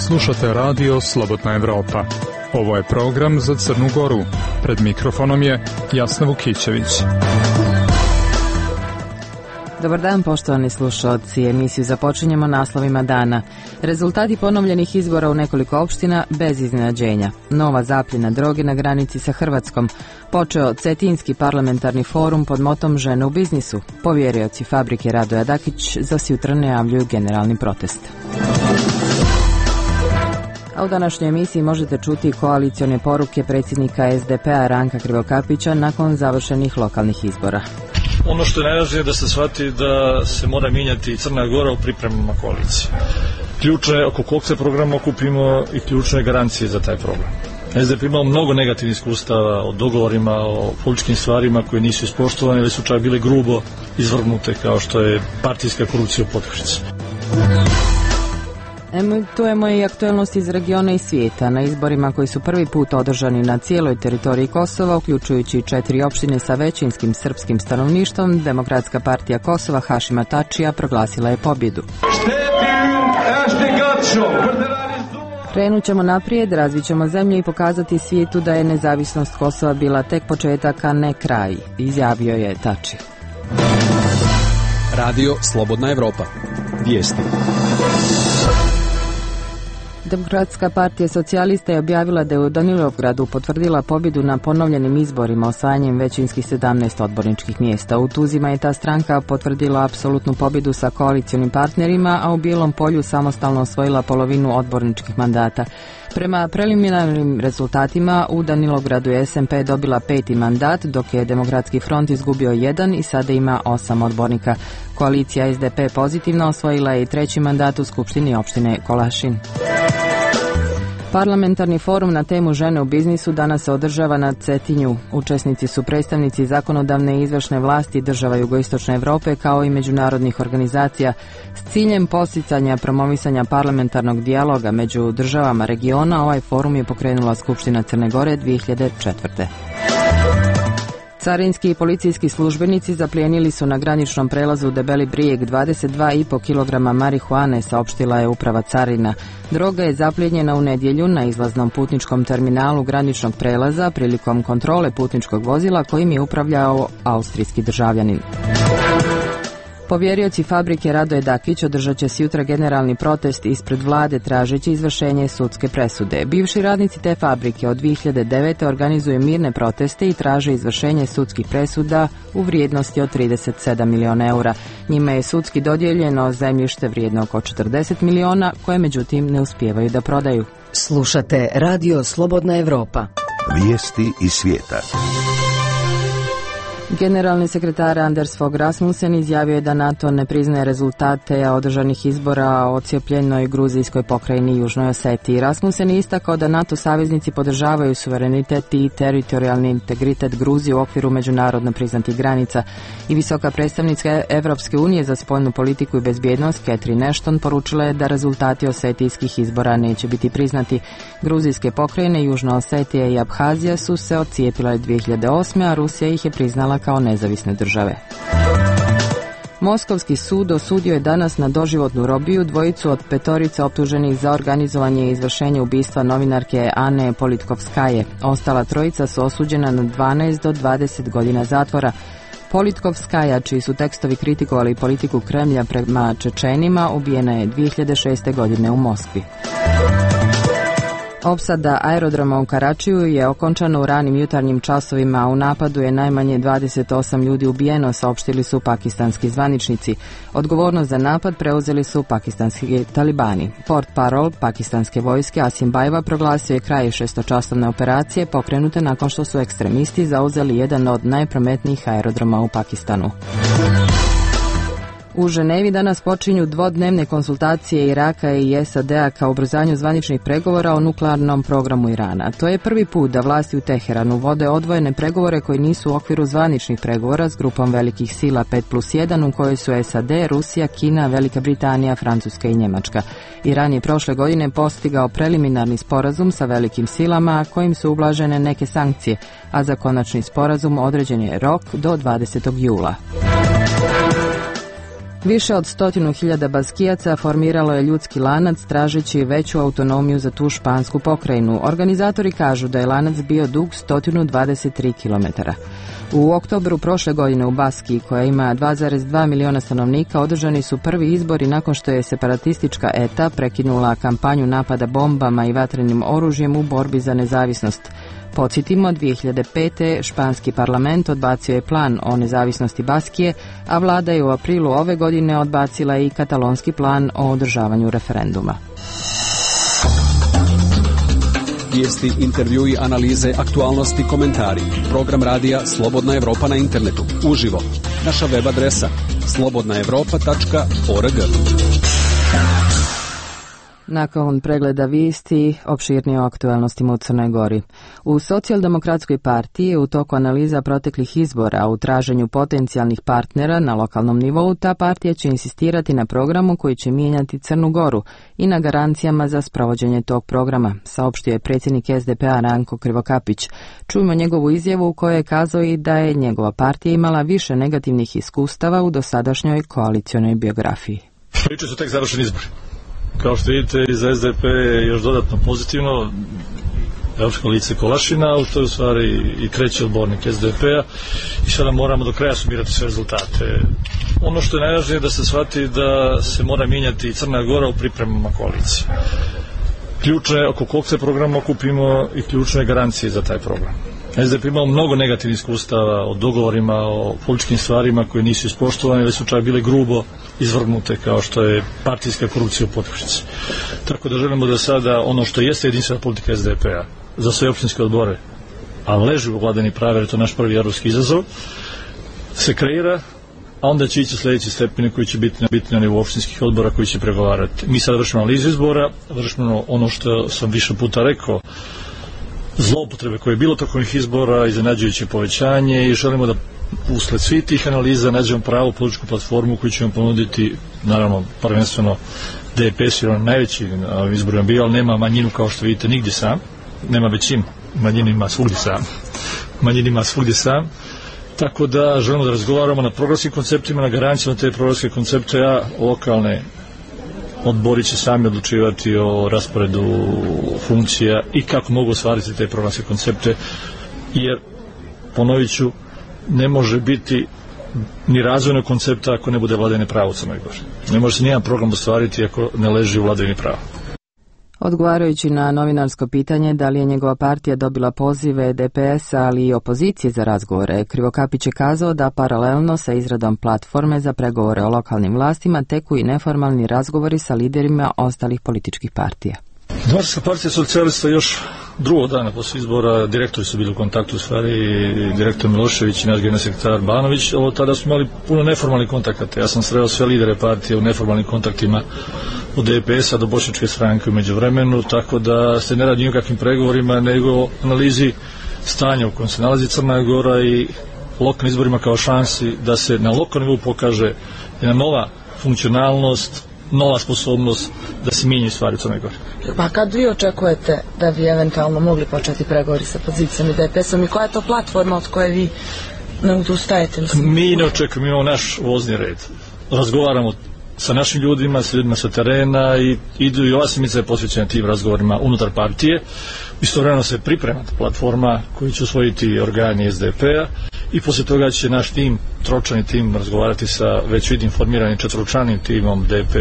Slušate radio Slobodna Evropa. Ovo je program za Crnu Goru. Pred mikrofonom je Jasna Vukićević. Dobar dan, poštovani slušalci. Emisiju započinjemo naslovima dana. Rezultati ponovljenih izbora u nekoliko opština bez iznenađenja. Nova zapljena droge na granici sa Hrvatskom. Počeo Cetinski parlamentarni forum pod motom Žene u biznisu. Povjerioci fabrike Radoja Dakić za sutra najavljuju generalni protest. A u današnjoj emisiji možete čuti koalicione poruke predsjednika SDP-a Ranka Krivokapića nakon završenih lokalnih izbora. Ono što je najvažnije da se shvati da se mora mijenjati Crna Gora u pripremama koalicije. Ključno je oko kog se programa okupimo i ključne garancije za taj program. SDP imao mnogo negativnih iskustava o dogovorima, o političkim stvarima koje nisu ispoštovane ili su čak bile grubo izvrgnute, kao što je partijska korupcija u Potkošici. Emitujemo i aktualnosti iz regiona i svijeta. Na izborima koji su prvi put održani na cijeloj teritoriji Kosova, uključujući 4 opštine sa većinskim srpskim stanovništvom, Demokratska partija Kosova Hašima Tačija proglasila je pobjedu. Krenut ćemo naprijed, razvit ćemo zemlju i pokazati svijetu da je nezavisnost Kosova bila tek početak, a ne kraj, izjavio je Tači. Radio Slobodna Evropa. Vijesti. Demokratska partija socijalista je objavila da je u Danilovgradu potvrdila pobjedu na ponovljenim izborima osvajanjem većinskih 17 odborničkih mjesta. U Tuzima je ta stranka potvrdila apsolutnu pobjedu sa koalicionim partnerima, a u Bijelom polju samostalno osvojila polovinu odborničkih mandata. Prema preliminarnim rezultatima u Danilovgradu je SMP dobila 5. mandat, dok je Demokratski front izgubio 1 i sada ima 8 odbornika. Koalicija SDP pozitivno osvojila je i 3. mandat u Skupštini opštine Kolašin. Parlamentarni forum na temu Žene u biznisu danas se održava na Cetinju. Učesnici su predstavnici zakonodavne i izvršne vlasti država jugoistočne Europe kao i međunarodnih organizacija s ciljem posticanja promovisanja parlamentarnog dijaloga među državama regiona. Ovaj forum je pokrenula Skupština Crne Gore 2004. Carinski i policijski službenici zaplijenili su na graničnom prelazu Debeli Brijeg 22,5 kg marihuane, saopštila je uprava carina. Droga je zaplijenjena u nedjelju na izlaznom putničkom terminalu graničnog prelaza prilikom kontrole putničkog vozila kojim je upravljao austrijski državljanin. Povjerioci fabrike Radoje Dakić održat će sutra generalni protest ispred vlade tražeći izvršenje sudske presude. Bivši radnici te fabrike od 2009. organizuju mirne proteste i traže izvršenje sudskih presuda u vrijednosti od 37 miliona eura. Njima je sudski dodijeljeno zemljište vrijedno oko 40 miliona koje međutim ne uspijevaju da prodaju. Slušate Radio Slobodna Evropa. Vijesti iz svijeta. Generalni sekretar Anders Fogh Rasmussen izjavio je da NATO ne priznaje rezultate održanih izbora o cijepljenoj gruzijskoj pokrajini i Južnoj Osetiji. Rasmussen je istakao da NATO saveznici podržavaju suverenitet i teritorijalni integritet Gruzije u okviru međunarodno priznatih granica. I visoka predstavnica Evropske unije za spoljnu politiku i bezbjednost Catherine Ashton poručila je da rezultati osetijskih izbora neće biti priznati. Gruzijske pokrajine Južna Osetija i Abhazija su se odcijepile 2008. a Rusija ih je priznala kao nezavisne države. Moskovski sud osudio je danas na doživotnu robiju dvojicu od 5 optuženih za organizovanje i izvršenje ubistva novinarke Ane Politkovskaje. Ostala 3 su osuđena na 12 do 20 godina zatvora. Politkovskaja, čiji su tekstovi kritikovali politiku Kremlja prema Čečenima, ubijena je 2006. godine u Moskvi. Opsada aerodroma u Karačiju je okončana u ranim jutarnjim časovima, a u napadu je najmanje 28 ljudi ubijeno, saopštili su pakistanski zvaničnici. Odgovornost za napad preuzeli su pakistanski talibani. Portparol pakistanske vojske Asim Bajva proglasio je kraj 6-časovne operacije pokrenute nakon što su ekstremisti zauzeli jedan od najprometnijih aerodroma u Pakistanu. U Ženevi danas počinju dvodnevne konsultacije Iraka i SAD-a kao ubrzanju zvaničnih pregovora o nuklearnom programu Irana. To je prvi put da vlasti u Teheranu vode odvojene pregovore koji nisu u okviru zvaničnih pregovora s grupom velikih sila 5+1 u kojoj su SAD, Rusija, Kina, Velika Britanija, Francuska i Njemačka. Iran je prošle godine postigao preliminarni sporazum sa velikim silama kojim su ublažene neke sankcije, a za konačni sporazum određen je rok do 20. jula. Više od 100.000 Baskijaca formiralo je ljudski lanac tražeći veću autonomiju za tu špansku pokrajinu. Organizatori kažu da je lanac bio dug 123 km. U oktobru prošle godine u Baskiji, koja ima 2,2 miliona stanovnika, održani su prvi izbori nakon što je separatistička ETA prekinula kampanju napada bombama i vatrenim oružjem u borbi za nezavisnost. Podsjetimo, 2005. španski parlament odbacio je plan o nezavisnosti Baskije, a vlada je u aprilu ove godine odbacila i katalonski plan o održavanju referenduma. Vijesti, intervjui, analize, aktualnosti, komentari. Program radija Slobodna Evropa na internetu. Uživo. Naša web adresa slobodnaevropa.org. Nakon pregleda vijesti, opširnije o aktualnostima u Crnoj Gori. U Socijaldemokratskoj partiji u toku analiza proteklih izbora u traženju potencijalnih partnera na lokalnom nivou, ta partija će insistirati na programu koji će mijenjati Crnu Goru i na garancijama za sprovođenje tog programa, saopštio je predsjednik SDP-a Ranko Krivokapić. Čujmo njegovu izjavu u kojoj je kazao i da je njegova partija imala više negativnih iskustava u dosadašnjoj koalicionoj biografiji. Priče su tek završeni izbori. Kao što vidite, iz SDP je još dodatno pozitivno. Evropska lice Kolašina, to je u stvari i treći odbornik SDP-a i sada moramo do kraja sumirati sve rezultate. Ono što je najvažnije je da se shvati da se mora mijenjati Crna Gora u pripremama koalicije. Ključne oko kog se programa okupimo i ključne garancije za taj program. SDP imao mnogo negativnih iskustava o dogovorima, o političkim stvarima koje nisu ispoštovane, već su čak bile grubo izvrgnute, kao što je partijska korupcija u Potkošici. Tako da želimo da sada ono što jeste jedinstvena politika SDP-a za sve općinske odbore, a leži u vladavini prava, jer to je naš prvi evropski izazov, se kreira, a onda će ići sljedeći stepeni koji će biti na nivou općinskih odbora koji će pregovarati. Mi sada vršimo analizu izbora, vršimo ono što sam više puta rekao, zloupotrebe koje je bilo tokom izbora, iznenađujuće povećanje, i želimo da usled svih tih analiza nađemo pravu političku platformu koju ćemo ponuditi, naravno prvenstveno DPS, jer on najveći izborima bio, ali nema manjinu kao što vidite nigdje sam, nema većinu, manjina ima svugdje sam, tako da želimo da razgovaramo na programskim konceptima, na garancijama te programske koncepte, a lokalne odbori će sami odlučivati o rasporedu funkcija i kako mogu ostvariti te programske koncepte, jer, ponovit ću, ne može biti ni razvojnog koncepta ako ne bude vladavine prava u Crnoj Gori. Ne može se nijedan program ostvariti ako ne leži u vladavini prava. Odgovarajući na novinarsko pitanje da li je njegova partija dobila pozive DPS-a, ali i opozicije za razgovore, Krivokapić je kazao da paralelno sa izradom platforme za pregovore o lokalnim vlastima teku i neformalni razgovori sa liderima ostalih političkih partija. Demokratska partija socijalista još drugog dana posle izbora, direktori su bili u kontaktu, u stvari direktor Milošević i naš generalni sekretar Banović, ovo tada smo imali puno neformalnih kontakata. Ja sam sreo sve lidere partije u neformalnim kontaktima od DPS-a do Bošnjačke stranke u međuvremenu, tako da se ne radi nikakvim pregovorima, nego analizi stanja u kojem se nalazi Crna Gora i lokalnim izborima kao šansi da se na lokalnom nivou pokaže jedna nova funkcionalnost, nova sposobnost da se mijenjaju stvari u Crnoj Gori. Pa kad vi očekujete da bi eventualno mogli početi pregovori sa pozicijom i DPS-om i koja je to platforma od koje vi ne odustajete? Mi ne očekujemo, imamo naš vozni red. Razgovaramo sa našim ljudima, sa ljudima sa terena i idu i ova sedmica je posvećena tim razgovorima unutar partije. Istovremeno se priprema platforma koju će usvojiti organi SDP-a i poslije toga će naš tim, tročani tim, razgovarati sa već vidim formiranim četvoručlanim timom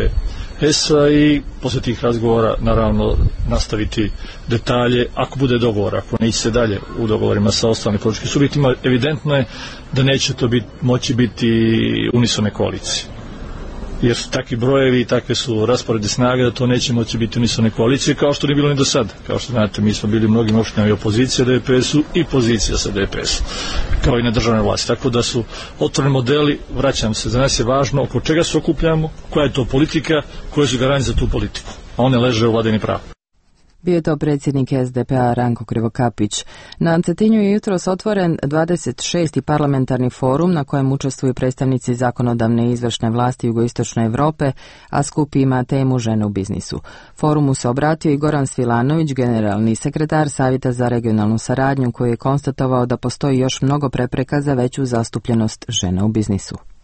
DPS-a i poslije tih razgovora naravno nastaviti detalje ako bude dogovor, ako ne ići se dalje u dogovorima sa ostalim političkim subjektima. Evidentno je da neće to moći biti unisone koalicije, jer su takvi brojevi i takve su rasporedi snage da to neće moći biti unisone koalicije, kao što nije bilo ni do sada. Kao što znate, mi smo bili mnogim opštinama i opozicija DPS-u i pozicija sa DPS-u, kao i na državnoj vlasti. Tako da su otvoreni modeli, vraćam se, za nas je važno oko čega se okupljamo, koja je to politika, koje su garancije za tu politiku, a one leže u vladavini prava. Bio je to predsjednik SDP-a Ranko Krivokapić. Na Cetinju je jutros otvoren 26. parlamentarni forum na kojem učestvuju predstavnici zakonodavne i izvršne vlasti jugoistočne Europe, a skup ima temu žene u biznisu. Forumu se obratio i Goran Svilanović, generalni sekretar Savjeta za regionalnu saradnju, koji je konstatovao da postoji još mnogo prepreka za veću zastupljenost žena u biznisu.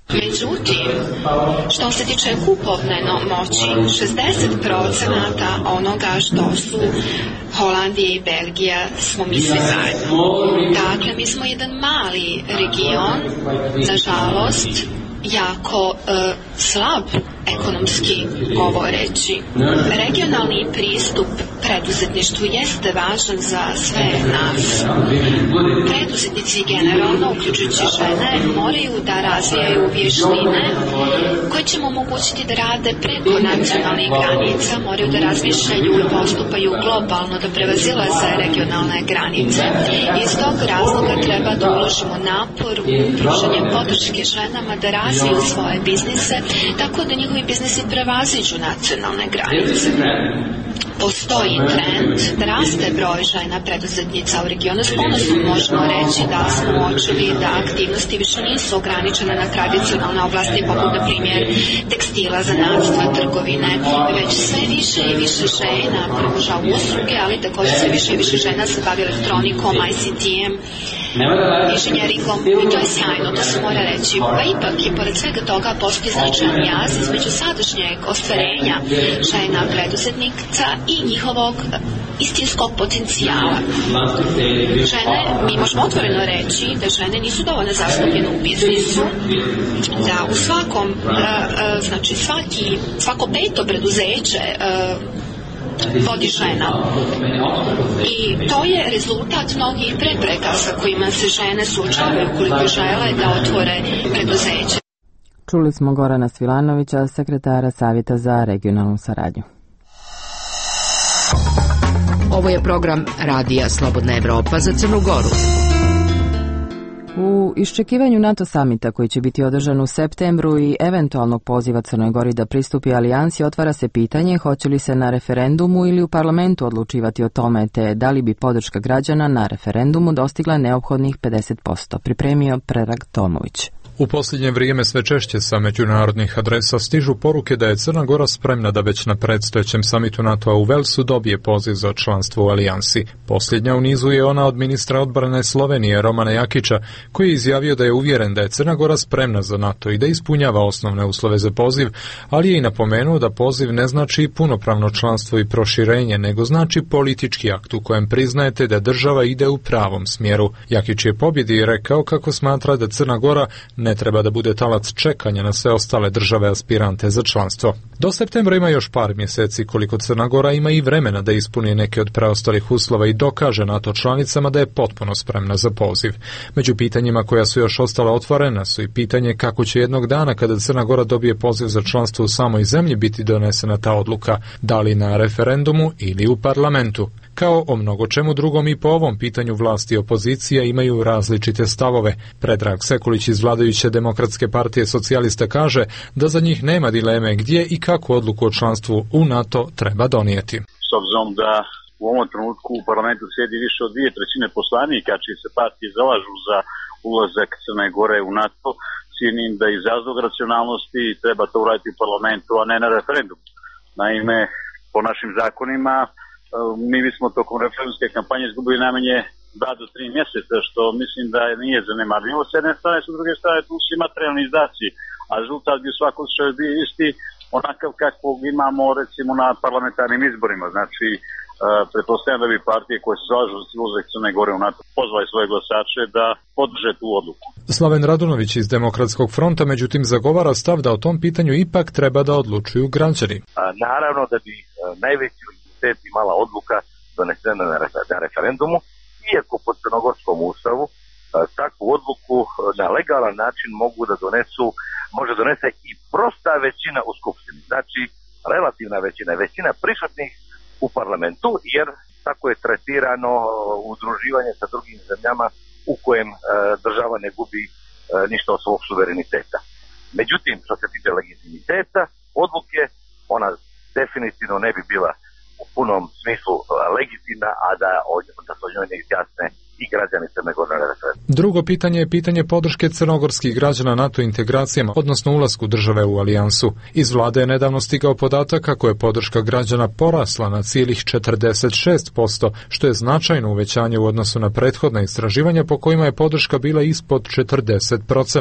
Međutim, što se tiče kupovne moći, 60% onoga što su Holandija i Belgija smo mi svi zajedno. Dakle, mi smo jedan mali region, nažalost, jako slab ekonomski govoreći. Regionalni pristup preduzetništvu jeste važan za sve nas. Preduzetnici generalno, uključujući žene, moraju da razvijaju vještine koje će mu omogućiti da rade preko nacionalnih granica, moraju da razmišljaju i postupaju globalno, da prevazilaze regionalne granice. Iz tog razloga treba da uložimo napor u pružanje podrške ženama da razviju svoje biznise, tako da njihovi biznisi prevaziđu nacionalne granice. Postoji trend da raste broj žena preduzetnica u regionu. S ponosom možemo reći da smo uočili da aktivnosti više nisu ograničene na tradicionalne oblasti poput, na primjer, tekstila, zanatstva, trgovine, već sve više i više žena pruža usluge, ali također sve više i više žena se bavi elektronikom, ICT-em, inženjeringom, i to je sjajno, to se mora reći. Pa ipak i pored svega toga postoji značajan jaz između sadašnjeg ostvarenja žena preduzetnica i njihovog istinskog potencijala. Žene, mi možemo otvoreno reći da žene nisu dovoljno zastupljene u biznisu, da u svakom, znači svako peto preduzeće vodi žena. I to je rezultat mnogih prepreka sa kojima se žene suočavaju ukoliko žele da otvore preduzeće. Čuli smo Gorana Svilanovića, sekretara Savjeta za regionalnu saradnju. Ovo je program Radija Slobodna Evropa za Crnu Goru. U iščekivanju NATO samita koji će biti održan u septembru i eventualnog poziva Crnoj Gori da pristupi alijansi, otvara se pitanje hoće li se na referendumu ili u parlamentu odlučivati o tome, te da li bi podrška građana na referendumu dostigla neophodnih 50%. Pripremio Predrag Tomović. U posljednje vrijeme sve češće sa međunarodnih adresa stižu poruke da je Crna Gora spremna da već na predstojećem samitu NATO-a u Velsu dobije poziv za članstvo u alijansi. Posljednja u nizu je ona od ministra odbrane Slovenije Romana Jakića, koji je izjavio da je uvjeren da je Crna Gora spremna za NATO i da ispunjava osnovne uslove za poziv, ali je i napomenuo da poziv ne znači punopravno članstvo i proširenje, nego znači politički akt u kojem priznajete da država ide u pravom smjeru. Jakić je pobjedi rekao kako smatra da Crna Gora ne treba da bude talac čekanja na sve ostale države aspirante za članstvo. Do septembra ima još par mjeseci koliko Crna Gora ima i vremena da ispuni neke od preostalih uslova i dokaže NATO članicama da je potpuno spremna za poziv. Među pitanjima koja su još ostala otvorena su i pitanje kako će jednog dana kada Crna Gora dobije poziv za članstvo u samoj zemlji biti donesena ta odluka, da li na referendumu ili u parlamentu. Kao o mnogo čemu drugom i po ovom pitanju vlasti i opozicija imaju različite stavove. Predrag Sekulić iz vladajuće Demokratske partije socijalista kaže da za njih nema dileme gdje i kakvu odluku o članstvu u NATO treba donijeti. S obzirom da u ovom trenutku u parlamentu sjedi više od 2/3 poslanika čiji se partije zalažu za ulazak Crne Gore u NATO, cijenim da iz razloga racionalnosti treba to uraditi u parlamentu, a ne na referendumu. Naime, po našim zakonima mi bismo tokom referendumske kampanje izgubili najmanje 2 do 3 mjeseca, što mislim da nije zanemarljivo s jedne strane, s druge strane tu su i materijalni izdaci, a rezultat bi u svakom slučaju bio isti onakav kakvog imamo recimo na parlamentarnim izborima. Znači, pretpostavljam da bi partije koje se zalažu za ulazak Crne Gore u NATO pozvali svoje glasače da podrže tu odluku. Slaven Radunović iz Demokratskog fronta međutim zagovara stav da o tom pitanju ipak treba da odlučuju građani. Naravno da bi najveći imala odluka donesena na referendumu, iako po crnogorskom ustavu takvu odluku na legalan način može donese i prosta većina u skupštini. Znači, relativna većina prisutnih u parlamentu, jer tako je tretirano udruživanje sa drugim zemljama u kojem država ne gubi ništa od svog suvereniteta. Međutim, što se tiče legitimiteta odluke, ona definitivno ne bi bila u punom smislu legitimna, a da se o njoj ne izjasne i građani Crne Gore na referendumu. Drugo pitanje je pitanje podrške crnogorskih građana NATO integracijama, odnosno ulasku države u alijansu. Iz vlade je nedavno stigao podatak kako je podrška građana porasla na cijelih 46%, što je značajno uvećanje u odnosu na prethodna istraživanja po kojima je podrška bila ispod 40%.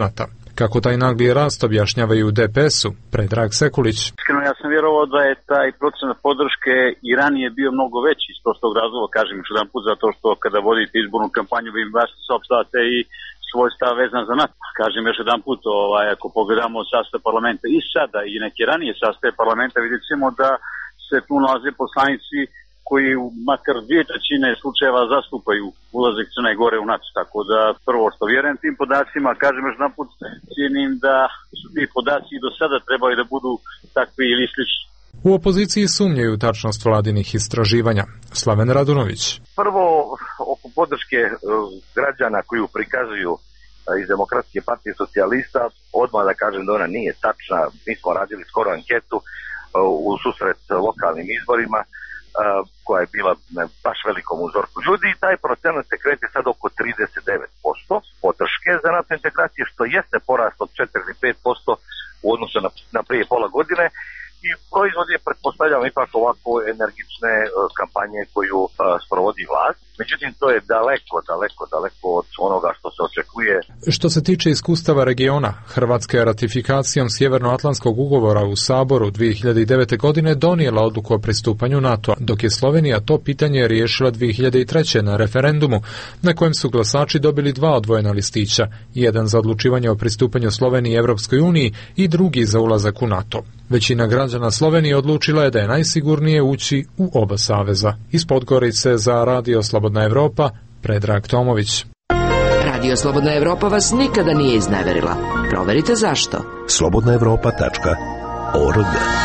Kako taj nagli rast objašnjavaju u DPS-u, Predrag Sekulić. Iskreno, ja sam vjerovao da je taj procenat podrške i ranije bio mnogo veći iz prostog razloga, kažem još jedan put, zato što kada vodite izbornu kampanju vi baš saopštavate i svoj stav vezan za NATO. Kažem još jedan put, ako pogledamo sastav parlamenta i sada i neke ranije sastave parlamenta, vidjet ćemo da se tu nalaze poslanici koji u makar 2/3 slučajeva zastupaju ulazak Crne Gore u NATO. Tako da prvo što vjerujem tim podacima, kažem još jedan put, cijenim da su ti podaci i do sada trebali da budu takvi ili slični. U opoziciji sumnjaju tačnost vladinih istraživanja. Slaven Radunović. Prvo, oko podrške građana koju prikazuju iz Demokratske partije socijalista, odmah da kažem da ona nije tačna. Mi smo radili skoro anketu u susret lokalnim izborima, koja je bila baš velikom uzorku ljudi i taj procenat se kreće sad oko 39% podrške za NATO integracije, što jeste porast od 4-5% u odnosu na prije pola godine. I proizvod je, pretpostavljamo, ipak ovako energične kampanje koju sprovodi vlast. Međutim, to je daleko od onoga što se očekuje. Što se tiče iskustava regiona, Hrvatska je ratifikacijom Sjevernoatlantskog ugovora u Saboru 2009. godine donijela odluku o pristupanju NATO, dok je Slovenija to pitanje riješila 2003. na referendumu, na kojem su glasači dobili 2 odvojena listića, jedan za odlučivanje o pristupanju Sloveniji Evropskoj uniji i drugi za ulazak u NATO. Većina građana Slovenije odlučila je da je najsigurnije ući u oba saveza. Iz Podgorice za Radio Slobodna Evropa, Predrag Tomović. Radio Slobodna Evropa vas nikada nije izneverila. Proverite zašto. slobodnaevropa.org.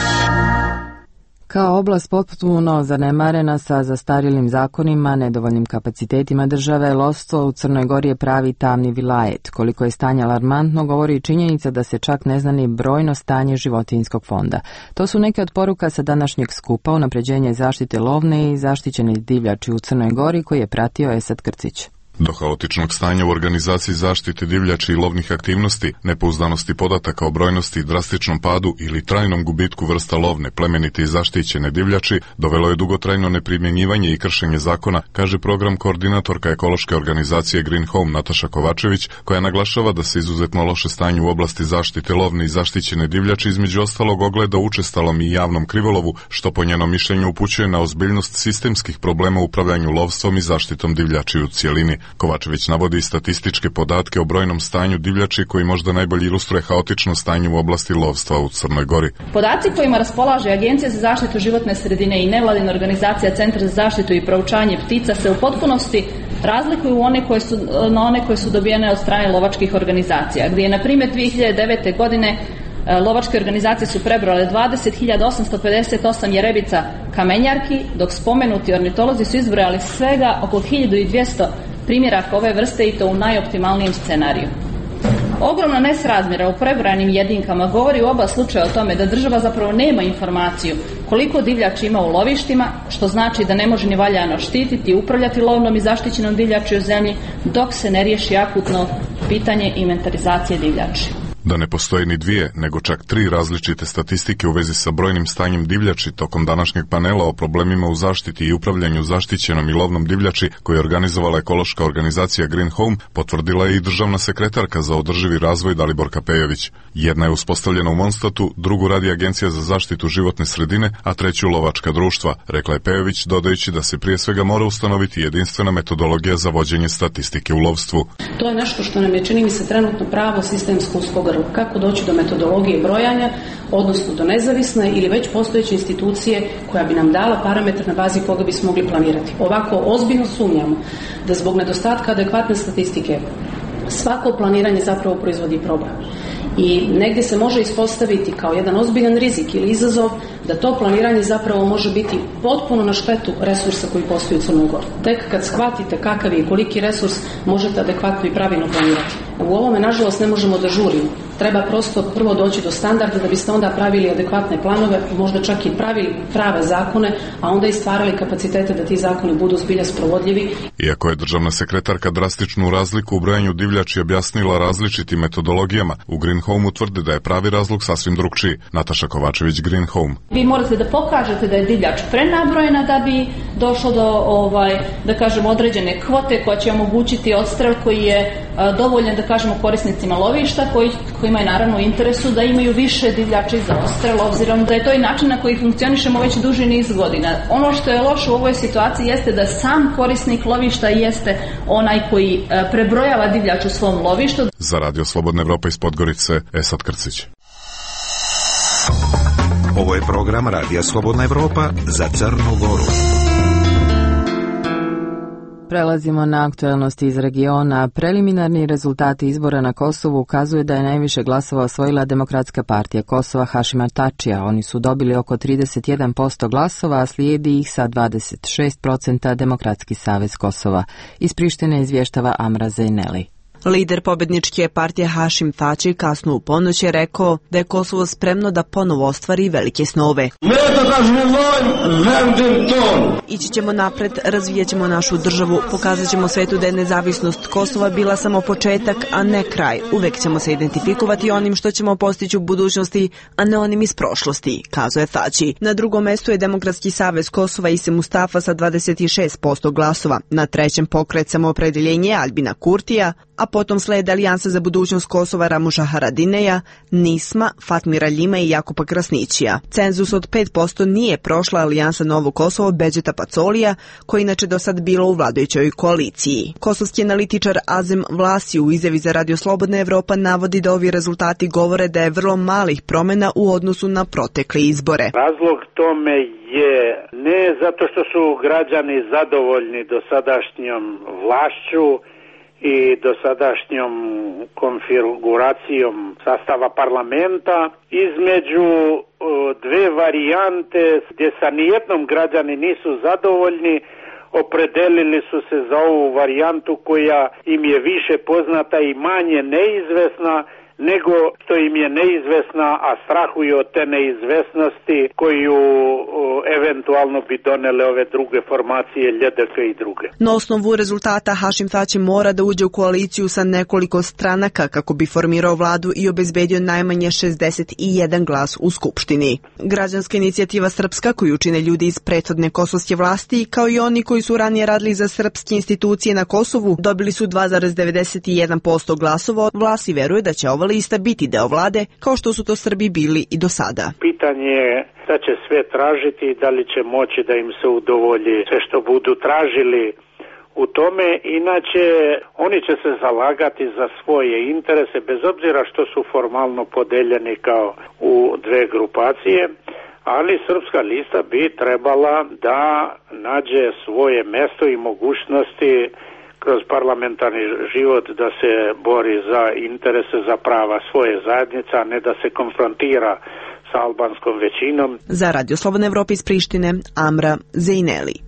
Kao oblast potpuno zanemarena sa zastarjelim zakonima, nedovoljnim kapacitetima države, lovstvo u Crnoj Gori je pravi tamni vilajet. Koliko je stanje alarmantno, govori i činjenica da se čak ne zna ni brojno stanje životinjskog fonda. To su neke od poruka sa današnjeg skupa unapređenje zaštite lovne i zaštićene divljači u Crnoj Gori koji je pratio Esad Krcić. Do haotičnog stanja u organizaciji zaštite divljači i lovnih aktivnosti, nepouzdanosti podataka o brojnosti i drastičnom padu ili trajnom gubitku vrsta lovne, plemenite i zaštićene divljači, dovelo je dugotrajno neprimjenjivanje i kršenje zakona, kaže program koordinatorka ekološke organizacije Green Home Nataša Kovačević, koja naglašava da se izuzetno loše stanje u oblasti zaštite lovne i zaštićene divljači između ostalog ogleda učestalom i javnom krivolovu, što po njenom mišljenju upućuje na ozbiljnost sistemskih problema u upravljanju lovstvom i zaštitom divljači u cijelini. Kovačević navodi statističke podatke o brojnom stanju divljači koji možda najbolje ilustruje haotično stanje u oblasti lovstva u Crnoj Gori. Podaci kojima raspolaže Agencija za zaštitu životne sredine i nevladina organizacija Centar za zaštitu i proučavanje ptica se u potpunosti razlikuju na one koje su dobijene od strane lovačkih organizacija, gdje je na primjer 2009. godine lovačke organizacije su prebrojale 20.858 jerebica kamenjarki, dok spomenuti ornitolozi su izbrojali svega oko 1200 primjeraka ove vrste i to u najoptimalnijem scenariju. Ogromna nesrazmjera u prebrojanim jedinkama govori u oba slučaja o tome da država zapravo nema informaciju koliko divljači ima u lovištima, što znači da ne može ni valjano štititi i upravljati lovnom i zaštićenom divljači u zemlji dok se ne riješi akutno pitanje inventarizacije divljači. Da ne postoji ni 2, nego čak 3 različite statistike u vezi sa brojnim stanjem divljači tokom današnjeg panela o problemima u zaštiti i upravljanju zaštićenom i lovnom divljači koje je organizovala ekološka organizacija Green Home, potvrdila je i državna sekretarka za održivi razvoj Daliborka Pejović. Jedna je uspostavljena u Mondstadtu, drugu radi Agencija za zaštitu životne sredine, a treću lovačka društva, rekla je Pejović, dodajući da se prije svega mora ustanoviti jedinstvena metodologija za vođenje statistike u lovstvu. To je nešto što nam je, čini mi se, trenutno pravo sistemsko usko grlo. Kako doći do metodologije brojanja, odnosno do nezavisne ili već postojeće institucije koja bi nam dala parametar na bazi koga bismo mogli planirati. Ovako ozbiljno sumnjamo da zbog nedostatka adekvatne statistike svako planiranje zapravo proizvodi problem. I negdje se može ispostaviti kao jedan ozbiljan rizik ili izazov da to planiranje zapravo može biti potpuno na štetu resursa koji postoji u Crnoj Gori. Tek kad shvatite kakav je i koliki resurs možete adekvatno i pravilno planirati. U ovome, nažalost, ne možemo da žurimo. Treba prosto prvo doći do standarda da biste onda pravili adekvatne planove, možda čak i pravili prave zakone, a onda i stvarali kapacitete da ti zakoni budu zbilja sprovodljivi. Iako je državna sekretarka drastičnu razliku u brojanju divljači objasnila različitim metodologijama, u Green Home tvrde da je pravi razlog sasvim drugčiji. Nataša Kovačević, Green Home. Vi morate da pokažete da je divljač prenabrojena da bi došlo do da kažemo određene kvote koja će omogućiti odstrel koji je dovoljan da kažemo korisnicima lovišta koji kojima je naravno u interesu da imaju više divljači za odstrel, obzirom da je to i način na koji funkcionišemo već duži niz godina. Ono što je loše u ovoj situaciji jeste da sam korisnik lovišta jeste onaj koji prebrojava divljač u svom lovištu. Za Radio Slobodna Evropa iz Podgorice, Esad Krcić. Ovo je program Radija Slobodna Evropa za Crnu Goru. Prelazimo na aktuelnosti iz regiona. Preliminarni rezultati izbora na Kosovu ukazuju da je najviše glasova osvojila Demokratska partija Kosova Hašima Tačija. Oni su dobili oko 31% glasova, a slijedi ih sa 26% Demokratski savez Kosova. Iz Prištine izvještava Amra Zejneli. Lider pobjedničke partije Hašim Tači kasno u ponoć je rekao da je Kosovo spremno da ponovo ostvari velike snove. Ići ćemo napred, razvijat ćemo našu državu, pokazat ćemo svetu da je nezavisnost Kosova bila samo početak, a ne kraj. Uvek ćemo se identifikovati onim što ćemo postići u budućnosti, a ne onim iz prošlosti, kazuje Tači. Na drugom mestu je Demokratski savez Kosova Ise Mustafa sa 26% glasova. Na trećem Pokret Samoopredeljenje Albina Kurtija, a potom slede Alijansa za budućnost Kosova Ramuša Haradineja, Nisma, Fatmira Ljima i Jakupa Krasnićija. Cenzus od 5% nije prošla Alijansa Novo Kosovo Beđeta Pacolija, koji inače do sad bilo u vladajućoj koaliciji. Kosovski analitičar Azem Vlasi u izjavi za Radio Slobodna Evropa navodi da ovi rezultati govore da je vrlo malih promjena u odnosu na protekle izbore. Razlog tome je ne zato što su građani zadovoljni dosadašnjom vlašću i dosadašnjom konfiguracijom sastava parlamenta, između dve varijante gdje sa nijednom građani nisu zadovoljni, opredelili su se za ovu varijantu koja im je više poznata i manje neizvesna nego što im je neizvesna, a strahuju od te neizvesnosti koju eventualno bi donele ove druge formacije, LJDK i druge. Na osnovu rezultata Hašim Tači mora da uđe u koaliciju sa nekoliko stranaka kako bi formirao vladu i obezbedio najmanje 61 glas u Skupštini. Građanska inicijativa Srpska, koju čine ljudi iz prethodne kosovske vlasti, kao i oni koji su ranije radili za srpske institucije na Kosovu, dobili su 2,91% glasova. Vlasi veruje da će ova lista biti deo vlade, kao što su to Srbi bili i do sada. Pitanje je da će sve tražiti i da li će moći da im se udovolji sve što budu tražili u tome. Inače, oni će se zalagati za svoje interese, bez obzira što su formalno podeljeni kao u dve grupacije, ali Srpska lista bi trebala da nađe svoje mesto i mogućnosti kroz parlamentarni život da se bori za interese, za prava svoje zajednice, a ne da se konfrontira sa albanskom većinom. Za Radio Slobodna Evropa iz Prištine, Amra Zejneli.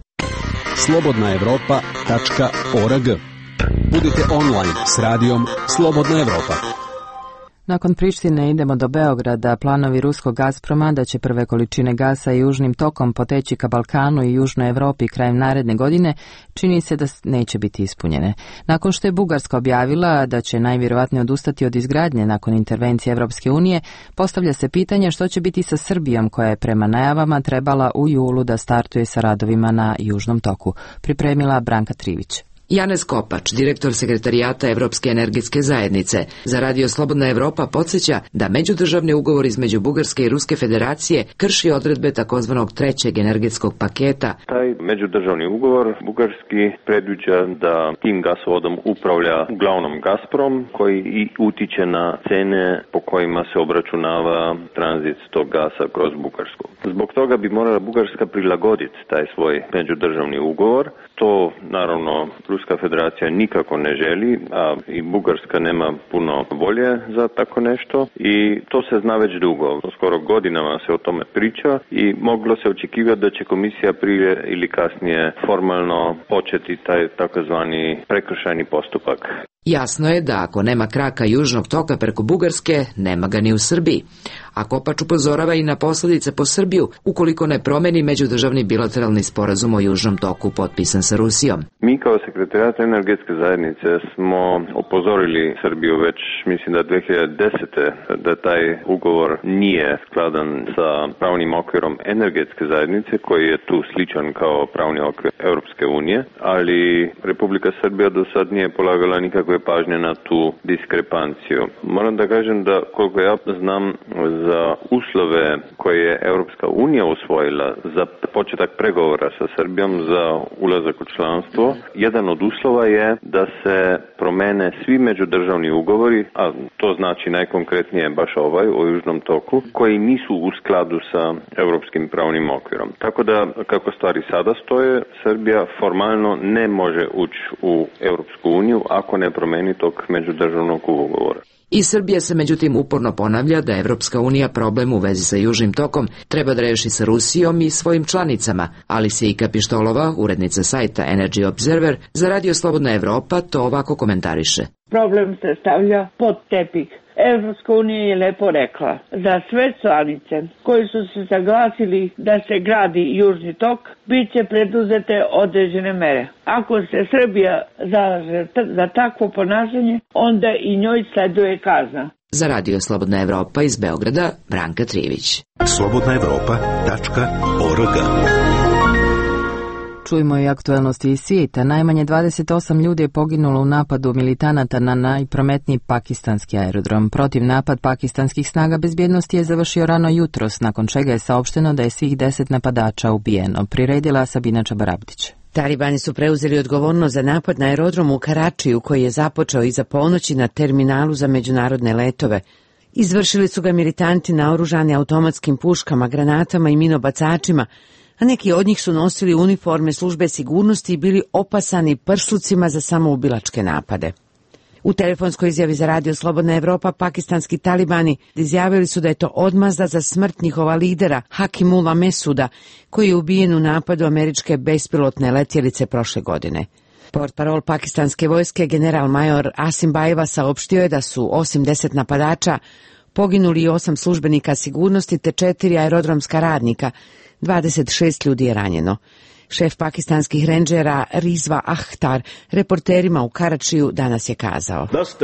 slobodnaevropa.org. Budite online s radijom Slobodna Evropa. Nakon Prištine idemo do Beograda. Planovi ruskog Gazproma da će prve količine gasa južnim tokom poteći ka Balkanu i Južnoj Evropi krajem naredne godine čini se da neće biti ispunjene. Nakon što je Bugarska objavila da će najvjerovatnije odustati od izgradnje nakon intervencije Evropske unije, postavlja se pitanje što će biti sa Srbijom koja je prema najavama trebala u julu da startuje sa radovima na Južnom toku. Pripremila Branka Trivić. Janez Kopač, direktor sekretarijata Evropske energetske zajednice, za Radio Slobodna Evropa podsjeća da međudržavni ugovor između Bugarske i Ruske federacije krši odredbe takozvanog trećeg energetskog paketa. Taj međudržavni ugovor bugarski predviđa da tim gasovodom upravlja uglavnom Gazprom, koji i utiče na cene po kojima se obračunava tranzit tog gasa kroz Bugarsku. Zbog toga bi morala Bugarska prilagoditi taj svoj međudržavni ugovor. To naravno Ruska federacija nikako ne želi, a i Bugarska nema puno volje za tako nešto i to se zna već dugo. Skoro godinama se o tome priča i moglo se očekivati da će komisija prije ili kasnije formalno početi taj takozvani prekršajni postupak. Jasno je da ako nema kraka Južnog toka preko Bugarske, nema ga ni u Srbiji. A Kopač upozorava i na posljedice po Srbiju ukoliko ne promeni međudržavni bilateralni sporazum o Južnom toku potpisan sa Rusijom. Mi kao sekretarijat energetske zajednice smo upozorili Srbiju već, mislim da 2010. da taj ugovor nije skladan sa pravnim okvirom energetske zajednice koji je tu sličan kao pravni okvir Europske unije, ali Republika Srbija do sad nije polagala nikakve nikakve pažnje na tu diskrepanciju. Moram da kažem da koliko ja znam za uslove koje je Europska unija usvojila za početak pregovora sa Srbijom za ulazak u članstvo, jedan od uslova je da se promene svi međudržavni ugovori, a to znači najkonkretnije baš ovaj o Južnom toku, koji nisu u skladu sa europskim pravnim okvirom. Tako da, kako stvari sada stoje, Srbija formalno ne može ući u Europsku uniju ako ne promeni tog međudržavnog ugovora. I Srbija se međutim uporno ponavlja da Evropska unija problem u vezi sa Južnim tokom treba da reši sa Rusijom i svojim članicama. Alisija Pištolova, urednica sajta Energy Observer, za Radio Slobodna Evropa to ovako komentariše. Problem se stavlja pod tepih. Evropska unija je lepo rekla, za sve članice koji su se saglasili da se gradi Južni tok, bit će preduzete određene mere. Ako se Srbija zalaže za takvo ponašanje, onda i njoj sleduje kazna. Za Radio Slobodna Evropa iz Beograda, Branka Trivić. slobodnaevropa.org. Čujemo i aktuelnosti iz svijeta. Najmanje 28 ljudi je poginulo u napadu militanata na najprometniji pakistanski aerodrom. Protiv napad pakistanskih snaga bezbjednosti je završio rano jutros, nakon čega je saopšteno da je svih 10 napadača ubijeno. Priredila Sabina Čabarabdić. Talibani su preuzeli odgovornost za napad na aerodrom u Karačiju, koji je započeo iza ponoći na terminalu za međunarodne letove. Izvršili su ga militanti naoružani automatskim puškama, granatama i minobacačima, a neki od njih su nosili uniforme službe sigurnosti i bili opasani prslucima za samoubilačke napade. U telefonskoj izjavi za Radio Slobodna Evropa pakistanski talibani izjavili su da je to odmazda za smrt njihova lidera Hakimullah Mesuda, koji je ubijen u napadu američke bespilotne letjelice prošle godine. Portparol pakistanske vojske general major Asim Bajeva saopštio je da su osim 10 napadača poginuli i 8 službenika sigurnosti te 4 aerodromska radnika. 26 ljudi je ranjeno. Šef pakistanskih rendžera Rizva Ahtar reporterima u Karačiju danas je kazao: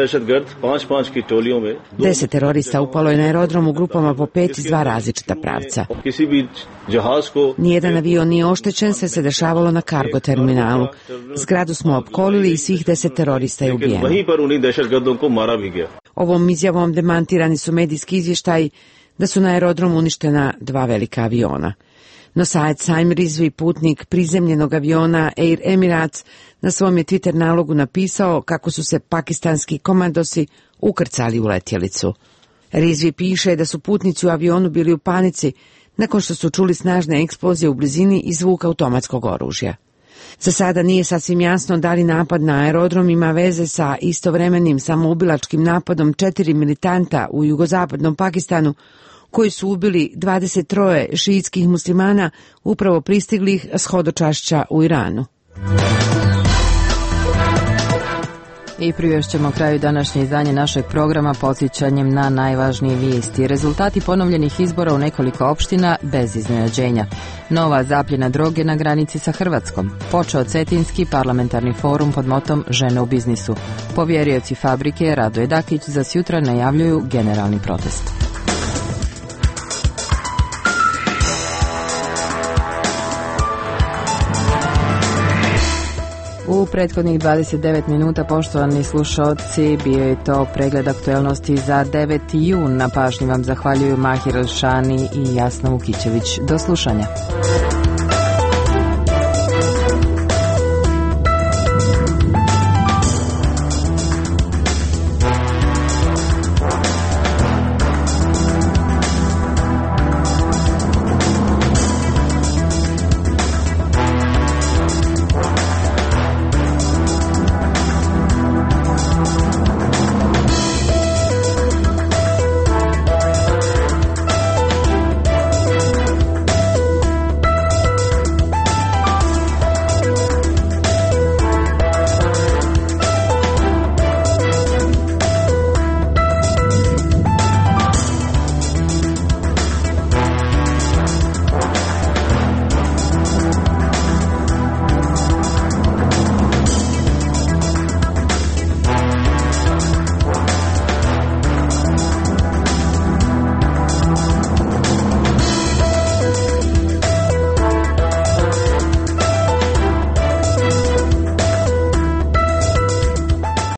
10 terorista upalo je na aerodrom u grupama po 5 iz 2 različita pravca. Nijedan avion nije oštećen, sve se dešavalo na kargo terminalu. Zgradu smo opkolili i svih 10 terorista je ubijeno. Ovom izjavom demantirani su medijski izvještaji da su na aerodromu uništena 2 velika aviona. No Saed Saim Rizvi, putnik prizemljenog aviona Air Emirates, na svom je Twitter nalogu napisao kako su se pakistanski komandosi ukrcali u letjelicu. Rizvi piše da su putnici u avionu bili u panici nakon što su čuli snažne eksplozije u blizini i zvuk automatskog oružja. Za sada nije sasvim jasno da li napad na aerodrom ima veze sa istovremenim samoubilačkim napadom 4 militanta u jugozapadnom Pakistanu, koji su ubili 23 šiitskih muslimana upravo pristiglih s hodočašća u Iranu. I privešćemo kraju današnje izdanje našeg programa podsjećanjem na najvažnije vijesti. Rezultati ponovljenih izbora u nekoliko opština bez iznenađenja. Nova zapljena droge na granici sa Hrvatskom. Počeo Cetinski parlamentarni forum pod motom Žene u biznisu. Povjerioci fabrike Radoje Dakić za sjutra najavljuju generalni protest. U prethodnih 29 minuta, poštovani slušalci, bio je to pregled aktuelnosti za 9. jun. Na pažnji vam zahvaljuju Mahir Elšani i Jasna Vukićević. Do slušanja.